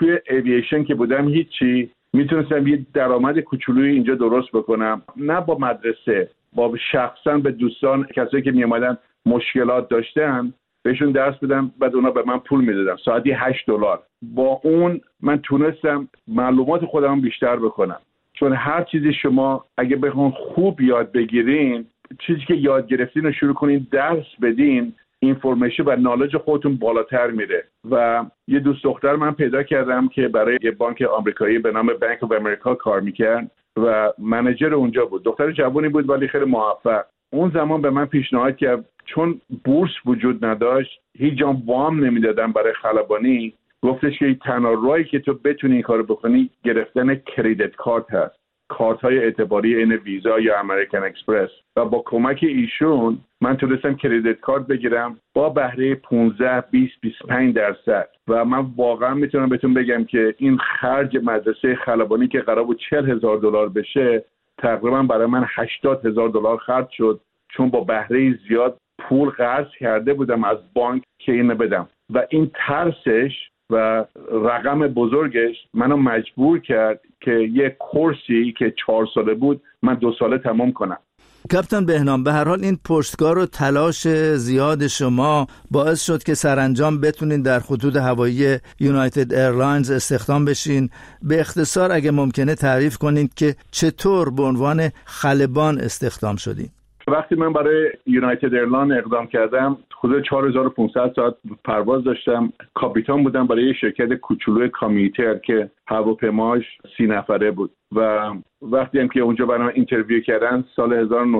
توی ایوییشن که بودم هیچی، میتونستم یه درآمد کوچولویی اینجا درست بکنم، نه با مدرسه، با شخصا به دوستان کسایی که میومدن مشکلات داشتن بهشون درس بدم، بعد اونا به من پول میدادن ساعتی $8. با اون من تونستم معلومات خودم بیشتر بکنم، چون هر چیزی شما اگه بخواید خوب یاد بگیرین، چیزی که یاد گرفتین رو شروع کنین درس بدین، اینفورمیشن و نالج خودتون بالاتر میره. و یه دوست دختر من پیدا کردم که برای یه بانک آمریکایی به نام بانک آف امریکا کار میکرد و منیجر اونجا بود. دختر جوانی بود ولی خیلی موفق. اون زمان به من پیشنهاد کرد، چون بورس وجود نداشت، هیچ جا وام نمیدادن برای خلبانی، گفتش که تنها راهی که تو بتونی این کارو بکنی گرفتن کریدیت کارت هست، کارت های اعتباری این ویزا یا امریکن اکسپرس. و با کمک ایشون من تونستم کریدیت کارت بگیرم با بهره 15 20 25%. و من واقعا میتونم بهتون بگم که این خرج مدرسه خلبانی که قرار بود $40,000 بشه، تقریبا برای من $80,000 خرج شد، چون با بهره زیاد پول قرض کرده بودم از بانک که اینو بدم. و این ترسش و رقم بزرگش منو مجبور کرد که یه کورسی که 4 ساله بود من 2 ساله تمام کنم. کاپیتان بهنام، به هر حال این پشتکار و تلاش زیاد شما باعث شد که سرانجام بتونین در خطوط هوایی یونایتد ایرلاینز استخدام بشین. به اختصار اگه ممکنه تعریف کنین که چطور به عنوان خلبان استخدام شدین؟ وقتی من برای یونایتد ایرلاین اقدام کردم، حدود 4500 ساعت پرواز داشتم. کاپیتان بودم برای یه شرکت کوچولوی کامیونیتر که هواپیماش 30 نفره بود. و وقتی هم که اونجا برام اینترویو کردن، سال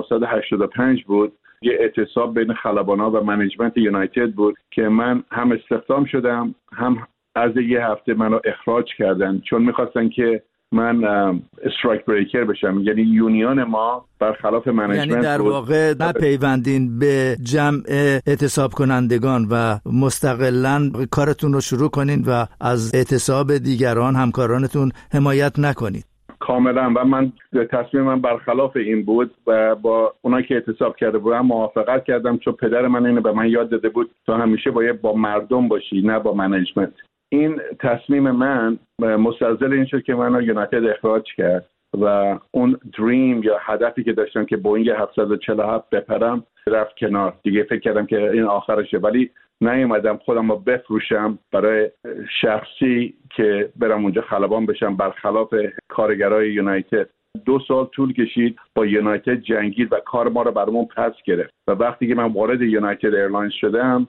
1985 بود، یه اعتصاب بین خلبانا و منیجمنت یونایتد بود که من هم استخدام شدم، هم از یه هفته منو اخراج کردن، چون میخواستن که من استرایک بریکر بشم. یعنی یونیون ما برخلاف منیجمنت، یعنی در واقع نپیوندین به جمع اعتصاب کنندگان و مستقلاً کارتون رو شروع کنین و از اعتصاب دیگران همکارانتون حمایت نکنید. کاملا. و من تصمیم من برخلاف این بود و با اونایی که اعتصاب کرده بودن موافقت کردم، چون پدر من اینو به من یاد داده بود تا همیشه باید با مردم باشی نه با منیجمنت. این تصمیم من مستلزم این شد که منو یونایتد اخراج کرد و اون دریم یا هدفی که داشتم که بوینگ 747 بپرم رفت کنار. دیگه فکر کردم که این آخرشه، ولی نیومدم خودم رو بفروشم برای شخصی که برم اونجا خلبان بشم برخلاف کارگرای یونایتد. 2 سال طول کشید، با یونایتد جنگید و کار ما رو برامون پس گرفت. و وقتی که من وارد یونایتد ایرلاینز شدم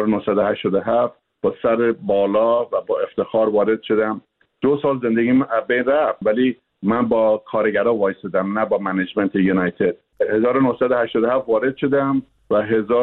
1987 با سر بالا و با افتخار وارد شدم. 2 سال زندگیم بین رفت، ولی من با کارگرها وایسادم نه با منیجمنت یونایتد. 1987 وارد شدم و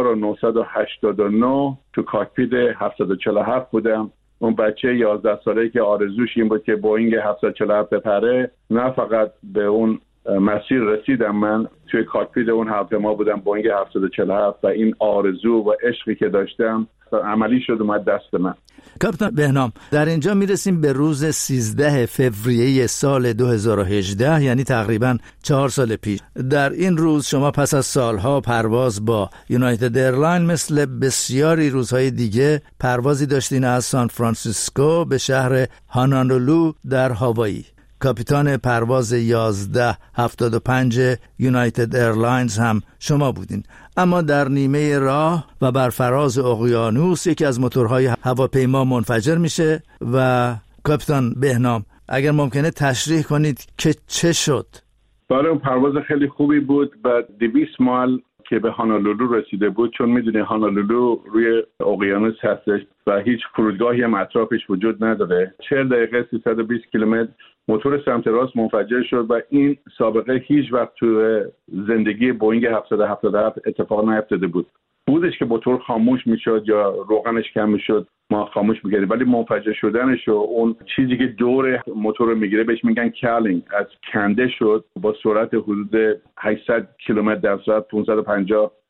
1989 تو کاکپیت 747 بودم. اون بچه 11 ساله‌ای که آرزوش این بود که بوینگ 747 بپره، نه فقط به اون مسیر رسیدم، من توی کاکپیت اون هواپیما بودم بوینگ 747 و این آرزو و عشقی که داشتم عملی شد اومد دست من. کاپیتان بهنام، در اینجا میرسیم به روز 13 فوریه سال 2018، یعنی تقریباً 4 سال پیش. در این روز شما پس از سالها پرواز با یونایتد ایرلاین مثل بسیاری روزهای دیگه پروازی داشتین از سان فرانسیسکو به شهر هانولولو در هاوایی. کاپیتان پرواز 1175 یونایتد ایرلاینز هم شما بودین. اما در نیمه راه و بر فراز اقیانوس یکی از موتورهای هواپیما منفجر میشه و کاپیتان بهنام اگر ممکنه تشریح کنید که چه شد؟ برای اون پرواز خیلی خوبی بود و 200 مایل که به هانولولو رسیده بود، چون میدونی هانولولو روی اقیانوس هستش و هیچ فرودگاهی هم اطرافش وجود نداره. 40 دقیقه 320 کیلومتر موتور سمت راست منفجر شد و این سابقه هیچ وقت تو زندگی بوینگ 777 اتفاق نیفتاده بود. بودش که موتور خاموش میشد یا روغنش کم میشد ما خاموش میکردیم، ولی منفجر شدنش و اون چیزی که دور موتور رو میگیره بهش میگن کالینگ، از کنده شد با سرعت حدود 800 کیلومتر در ساعت 550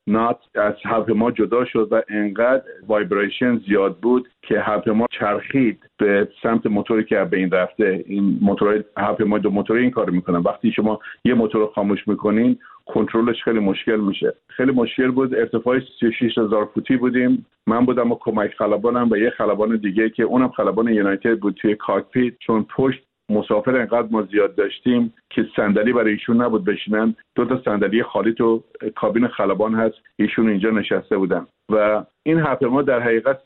نات از هواپیما جدا شد و انقدر وایبریشن زیاد بود که هواپیما چرخید به سمت موتوری که به این رفته. این موتور هواپیما دو موتوری این کارو میکنن. وقتی شما یه موتور رو خاموش میکنین کنترلش خیلی مشکل میشه. خیلی مشکل بود. ارتفاع 36000 فوتی بودیم. من بودم و کمک خلبانم و یه خلبان دیگه که اونم خلبان یونایتد بود توی کاکپیت. چون پشت مسافر انقدر ما زیاد داشتیم که صندلی برای ایشون نبود بشینن، 2 صندلی خالی تو کابین خلبان هست، ایشون اینجا نشسته بودن و این هواپیما در حقیقت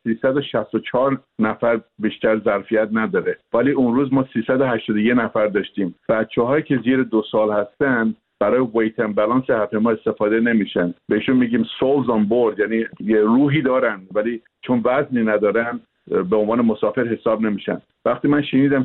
364 نفر بیشتر ظرفیت نداره، ولی اون روز ما 381 نفر داشتیم. بچه‌هایی که زیر 2 سال هستن برای ویت اند بالانس هواپیما استفاده نمیشن. بهشون میگیم سولز آن بورد، یعنی یه روحی دارن ولی چون وزنی ندارن به عنوان مسافر حساب نمیشن. وقتی من شنیدم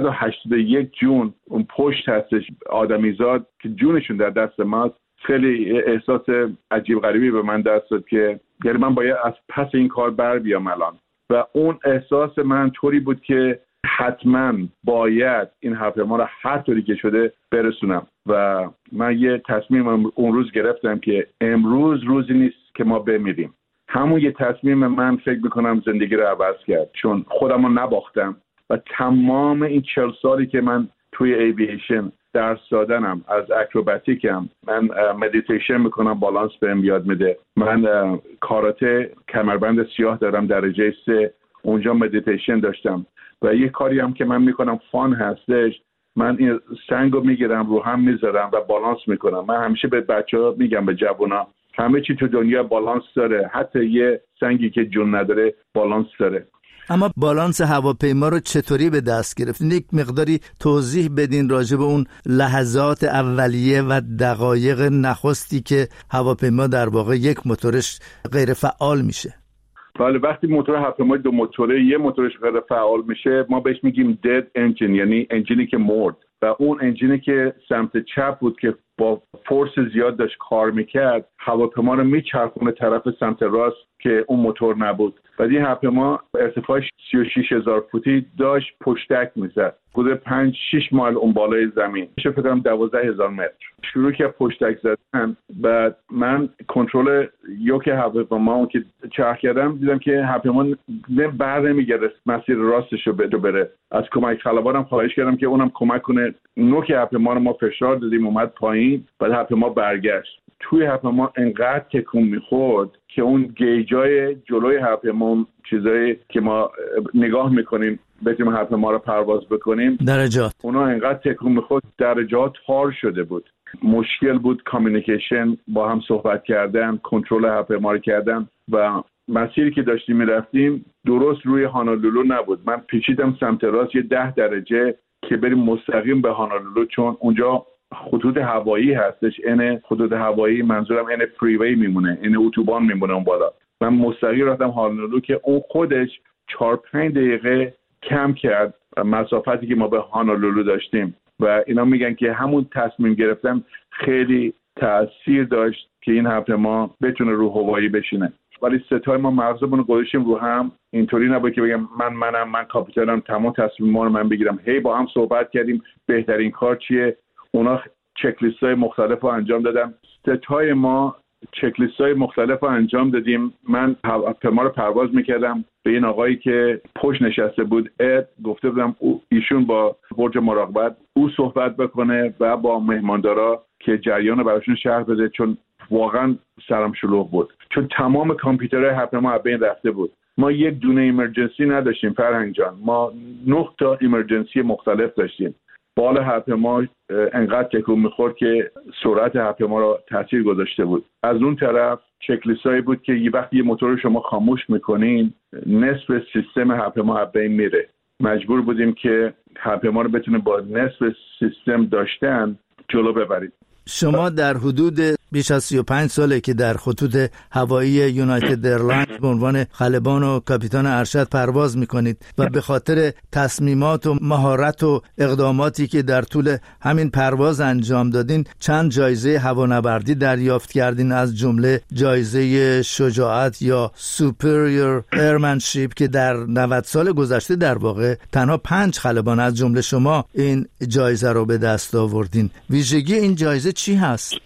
381 جون اون پشت هستش آدمیزاد که جونشون در دست ماست، خیلی احساس عجیب غریبی به من دست داد که یعنی من باید از پس این کار بر بیام الان. و اون احساس من طوری بود که حتما باید این هواپیما رو هر طوری که شده برسونم و من یه تصمیم اون روز گرفتم که امروز روزی نیست که ما بمیریم. همون یه تصمیم من فکر میکنم زندگی رو عوض کرد، چون خودم رو نباختم و تمام این 40 سالی که من توی ایوییشن درس دادنم، از اکروباتیکم، من مدیتیشن میکنم بالانس بهم یاد میده، من کاراته کمربند سیاه دارم درجه 3، اونجا مدیتیشن داشتم و یه کاری هم که من میکنم فان هستش، من این سنگو میگیرم رو هم میذارم و بالانس میکنم. من همیشه به بچه‌ها میگم، به جوونا، همه چی تو دنیا بالانس داره، حتی یه سنگی که جون نداره بالانس داره. اما بالانس هواپیما رو چطوری به دست گرفتین؟ یک مقداری توضیح بدین راجع به اون لحظات اولیه و دقایق نخستی که هواپیما در واقع یک موتورش غیر فعال میشه. بله، وقتی موتور هواپیما 2 موتوره، یه موتورش غیر فعال میشه ما بهش میگیم dead engine، یعنی انجینی که مرد. و اون انجینی که سمت چپ بود که با فورس زیاد داشت کار میکرد، هواپیما رو میچرخونه طرف سمت راست که اون موتور نبود. و این هواپیما ارتفاع 36000 فوتی داشت، پشتک میزد حدود 5-6 مایل اون بالای زمین، میشه فکر کنم 12000 متر. شروع که پشتک زدن، بعد من کنترل یوک هواپیما که چرخ کردم دیدم که هواپیما بر نمیگرد مسیر راستش رو بره. از کمک خلبانم خواهش کردم که اونم کمک کنه. نوک هواپیما رو ما فشار دادیم، اومد پایین، بعد هواپیما برگشت. توی هواپیما انقدر تکون میخورد که اون گیجای جلوی هواپیما، چیزایی که ما نگاه میکنیم بتونیم هواپیما رو پرواز بکنیم، درجات، اونا انقدر تکون میخورد درجات تار شده بود. مشکل بود کامیونیکیشن، با هم صحبت کردن، کنترل هواپیما رو کردن و مسیری که داشتیم میرفتیم درست روی هانولولو نبود. من پیچیدم سمت راست یه 10 درجه که بریم مستقیم به هانولولو، چون اونجا خطوط هوایی هستش. این خطوط هوایی منظورم این فریوی میمونه، این اتوبان میمونه اون بالا. من مستقیم رفتم هانولولو که اون خودش 4-5 دقیقه کم کرد مسافتی که ما به هانولولو داشتیم و اینا میگن که همون تصمیم گرفتن خیلی تأثیر داشت که این هواپیما بتونه رو هوایی بشینه. ولی ستای ما مغزمون رو گذاشتیم رو هم، اینطوری نبود که بگم من کاپیتانم تمام تصمیم ما رو من بگیرم. هی با هم صحبت کردیم بهترین کار چیه. اونا چک لیست‌های مختلف رو انجام دادن، ستای ما چک لیست‌های مختلف رو انجام دادیم. من هواپیما رو پرواز میکردم به این آقایی که پشت نشسته بود، گفته بودم ایشون با برج مراقبت او صحبت بکنه و با مهماندارا که جریان رو براشون شرح بده، چون واقعا سرم شلوغ بود، چون تمام کامپیوترهای هواپیما از بین رفته بود. ما یک دونه ایمرجنسی نداشتیم فرهنگ جان، ما 9 تا ایمرجنسی مختلف داشتیم. بال هواپیما انقدر تکون میخورد که سرعت هواپیما رو تاثیر گذاشته بود. از اون طرف چک لیستایی بود که یه وقتی یه موتور شما خاموش میکنین نصف سیستم هواپیما از بین میره. مجبور بودیم که هواپیما رو بتونه با نصف سیستم داشتن جلو ببرید. شما در حدود بیش از 35 ساله که در خطوط هوایی یونایتد ایرلاینز به عنوان خلبان و کاپیتان ارشد پرواز میکنید و به خاطر تصمیمات و مهارت و اقداماتی که در طول همین پرواز انجام دادین چند جایزه هوانوردی دریافت کردین، از جمله جایزه شجاعت یا سوپریور ایرمنشیپ که در 90 سال گذشته در واقع تنها 5 خلبان از جمله شما این جایزه رو به دست آوردین. ویژگی این جایزه چی هست؟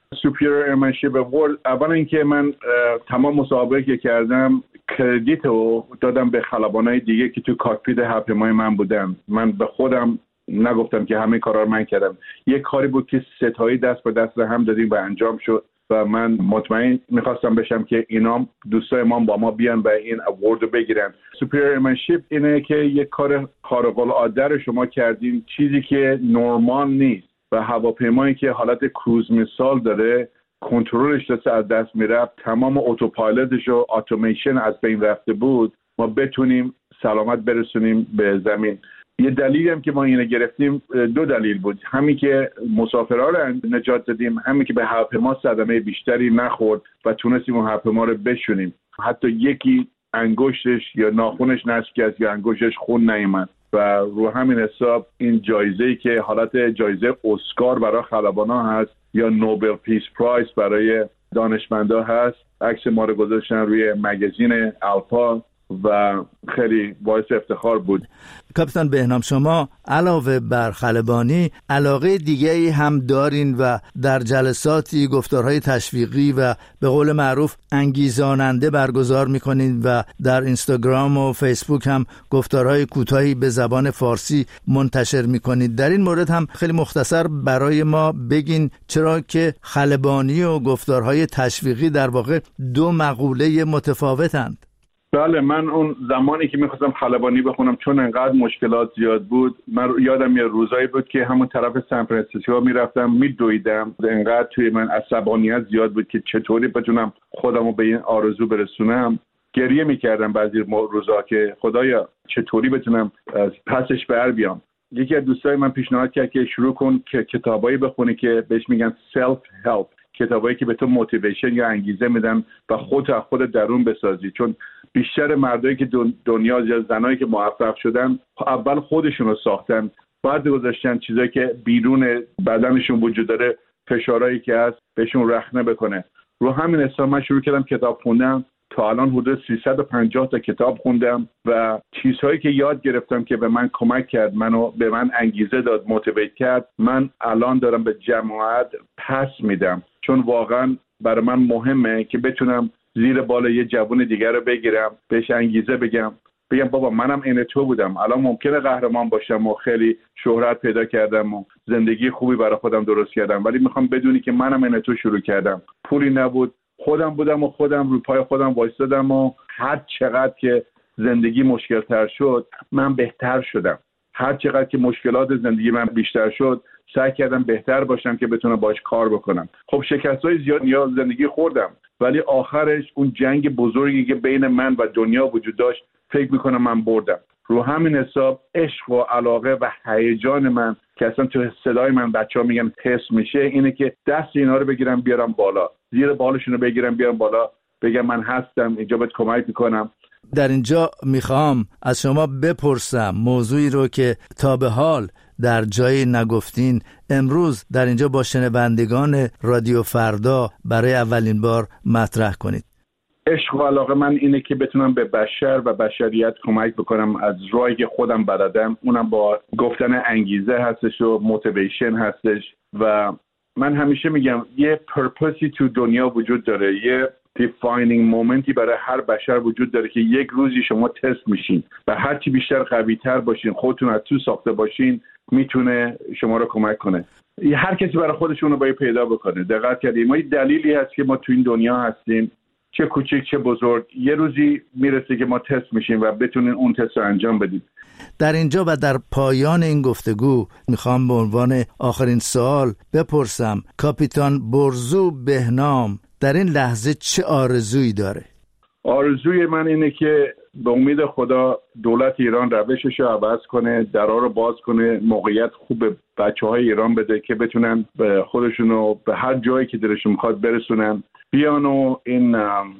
سوپریور ایرمنشیپ اوارد، اولا اینکه من تمام مسابقه که کردم کردیت رو دادم به خلبانای دیگه که تو کاکپیت هواپیمای من بودن. من به خودم نگفتم که همه کارا رو من کردم. یک کاری بود که ستایی دست به دست هم دادیم و انجام شد و من مطمئن میخواستم بشم که اینا دوستای ما با ما بیان و این اوارد رو بگیرن. سوپریور ایرمنشیپ اینه که یک کار خارق العاده رو شما کردین، چیزی که نورمال نیست و هواپیمایی که حالت کروز مثال داره کنترلش از دست میرفت، تمام اتوپایلوتش و اتوماسیون از بین رفته بود، ما بتونیم سلامت برسونیم به زمین. یه دلیلی هم که ما اینو گرفتیم دو دلیل بود، همین که مسافرها رو نجات دادیم، همین که به هواپیما صدمه بیشتری نخورد و تونستیم اون هواپیما رو بشونیم. حتی یکی انگشتش یا ناخنش نشکست یا انگشتش خون نیامد و رو همین حساب این جایزه‌ای که حالت جایزه اسکار برای خلبانا هست یا نوبل پیس پرایز برای دانشمندا هست، عکس ما رو گذاشتن روی مگزین الپا و خیلی باعث افتخار بود. کاپیتان بهنام، شما علاوه بر خلبانی علاقه دیگه‌ای هم دارین و در جلساتی گفتارهای تشویقی و به قول معروف انگیزاننده برگزار میکنین و در اینستاگرام و فیسبوک هم گفتارهای کوتاهی به زبان فارسی منتشر میکنید. در این مورد هم خیلی مختصر برای ما بگین، چرا که خلبانی و گفتارهای تشویقی در واقع دو مقوله متفاوتند. بله، من اون زمانی که میخواستم خلبانی بخونم چون انقدر مشکلات زیاد بود، من یادم یه روزایی بود که همون طرف سان فرانسیسکو میرفتم میدویدم، انقدر توی من عصبانیت زیاد بود که چطوری بتونم خودمو به این آرزو برسونم. گریه میکردم بعضی روزا که خدایا چطوری بتونم از پسش بر بیام. یکی از دوستای من پیشنهاد کرد که شروع کن که کتابایی بخونی که بهش میگن سلف هلپ، کتابایی که به تو موتیویشن یا انگیزه میدن و خودت درون بسازی. چون بیشتر مردایی که دنیا یا زنایی که موفق شدن اول خودشون رو ساختن، بعد گذاشتن چیزایی که بیرون بدنشون وجود داره، فشارهایی که هست بهشون رخنه بکنه. رو همین حساب من شروع کردم کتاب خوندم، تا الان حدود 350 تا کتاب خوندم و چیزهایی که یاد گرفتم که به من کمک کرد، به من انگیزه داد، موتیویت کرد، من الان دارم به جماعت پس میدم. چون واقعا برای من مهمه که بتونم زیر بال یه جوون دیگر رو بگیرم، بهش انگیزه بگم بابا منم این تو بودم، الان ممکنه قهرمان باشم و خیلی شهرت پیدا کردم و زندگی خوبی برای خودم درست کردم، ولی میخوام بدونی که منم این تو شروع کردم، پولی نبود، خودم بودم و خودم روی پای خودم وایسادم و هر چقدر که زندگی مشکل تر شد من بهتر شدم. هر چقدر که مشکلات زندگی من بیشتر شد سعی کردم بهتر باشم که بتونم باش کار بکنم. خب شکست‌های زیاد یا زندگی خوردم، ولی آخرش اون جنگ بزرگی که بین من و دنیا وجود داشت فکر میکنم من بردم. رو همین حساب عشق و علاقه و هیجان من که اصلا تو صدای من بچه‌ها میگن حس میشه، اینه که دست اینا رو بگیرم بیارم بالا، زیر بالشون رو بگیرم بیارم بالا، بگم من هستم اینجا بهت کمک میکنم. در اینجا میخوام از شما بپرسم موضوعی رو که تا به حال در جایی نگفتین، امروز در اینجا با شنوندگان رادیو فردا برای اولین بار مطرح کنید. عشق و علاقه من اینه که بتونم به بشر و بشریت کمک بکنم از راهی که خودم بلدم، اونم با گفتن انگیزه هستش و موتیویشن هستش. و من همیشه میگم یه پرپسی تو دنیا وجود داره، یه defining مومنتی برای هر بشر وجود داره که یک روزی شما تست میشین و هرچی بیشتر قوی تر باشین، خودتون از تو ساخته باشین، میتونه شما رو کمک کنه. هر کسی برای خودشون رو باید پیدا بکنه. دقت کردیم ما یه دلیلی هست که ما تو این دنیا هستیم، چه کوچیک چه بزرگ، یه روزی میرسه که ما تست میشیم و بتونین اون تست رو انجام بدیم. در اینجا و در پایان این گفتگو میخوام به عنوان آخرین سوال بپرسم کاپیتان برزو بهنام در این لحظه چه آرزویی داره؟ آرزوی من اینه که به امید خدا دولت ایران روشش رو عوض کنه، درها رو باز کنه، موقعیت خوب به بچه‌های ایران بده که بتونن به خودشونو به هر جایی که دلشون میخواد برسونن، بیان و این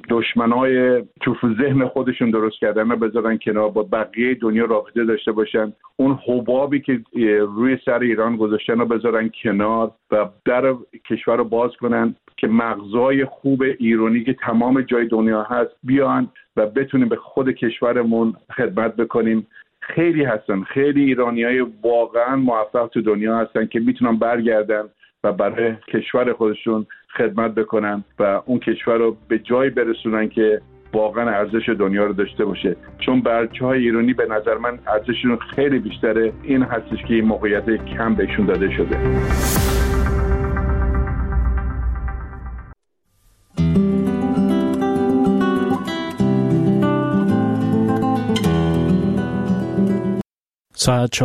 دشمنای تو ذهن خودشون درست کردن رو بذارن کنار، با بقیه دنیا رابطه داشته باشن، اون حبابی که روی سر ایران گذاشتن رو بذارن کنار و در کشور رو باز کنن که مغزای خوب ایرانی که تمام جای دنیا هست بیان و بتونیم به خود کشورمون خدمت بکنیم. خیلی هستن، خیلی ایرانیای واقعا موفق تو دنیا هستن که میتونن برگردن و برای کشور خودشون خدمت بکنن و اون کشور رو به جایی برسونن که واقعا ارزش دنیا رو داشته باشه. چون بچه‌های ایرانی به نظر من ارزششون خیلی بیشتره. این هستش که این موقعیت کم بهشون داده شده. ساعت